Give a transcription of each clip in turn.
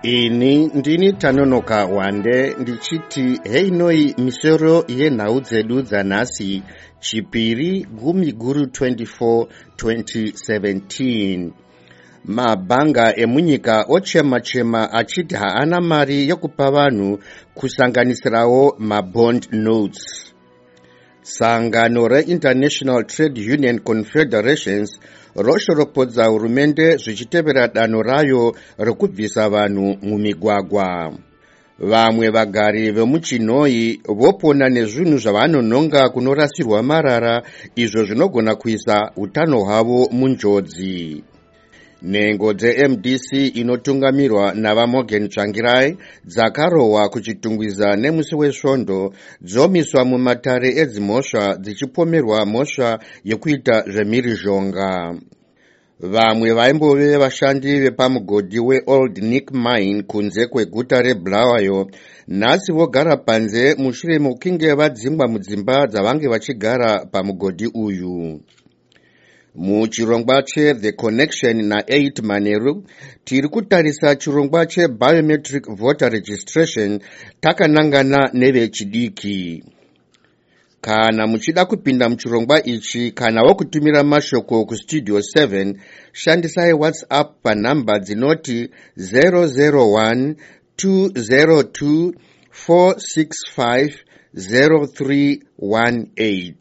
Ini ndini Tanonoka Wande ndichiti heinoi misoro yenhau dzedu dzanhasi chipiri gumi guru 24 2017. Mabhanga emunyika ochema-chema achiti haana mari yokupa vanhu kusanganisirawo mabond notes. Sangano reInternational Trade Union Confederations roshoropodza hurumende zvichitevera danho rayo rekubvisa vanhu mumigwagwa. Vamwe vagari vemuChinoi vopona nezvinhu zvavanonhonga kunorasirwa marara, izvo zvinogona kuisa utano hwavo munjodzi. Nhengo dzeMDC inotungamirwa navaMorgan Tsvangirai dzakarohwa kuchitungwiza nemusi wesvondo dzomiswa mumatare edzimhosva dzichipomerwa mhosva yekuita zvemhirizhonga. Vamwe vaimbove vashandi vepamugodhi weOld Nick Mine kunze kweguta reBulawayo nhasi vogara panze mushure mokunge vadzingwa mudzimba dzavange vachigara pamugodhi uyu. Muchirongwa che-The Connection na8 Manheru tiri kutarisa chirongwa che-Biometric Voter Registration takanangana nevechidiki. Kana muchida kupinda muchirongwa ichi kana wokutumira mashoko kustudio 7, shandisai WhatsApp panhamba dzinoti 001 202 465 0318.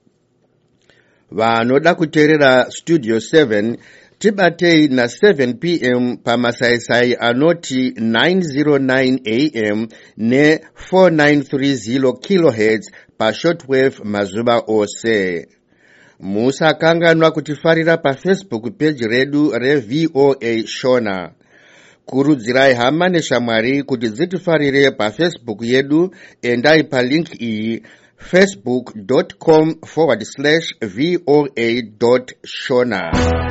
Vanoda kuteerera Studio 7 tibatei na7 p.m. pamasaisai anoti 909 am ne4930 kHz pashortwave mazuva ose. Musakanganwa kutifarira paFacebook page redu reVOA Shona. Kurudzirai hama neshamwari kuti dzitifarire paFacebook yedu, endai palink iyi facebook.com/voa.shona.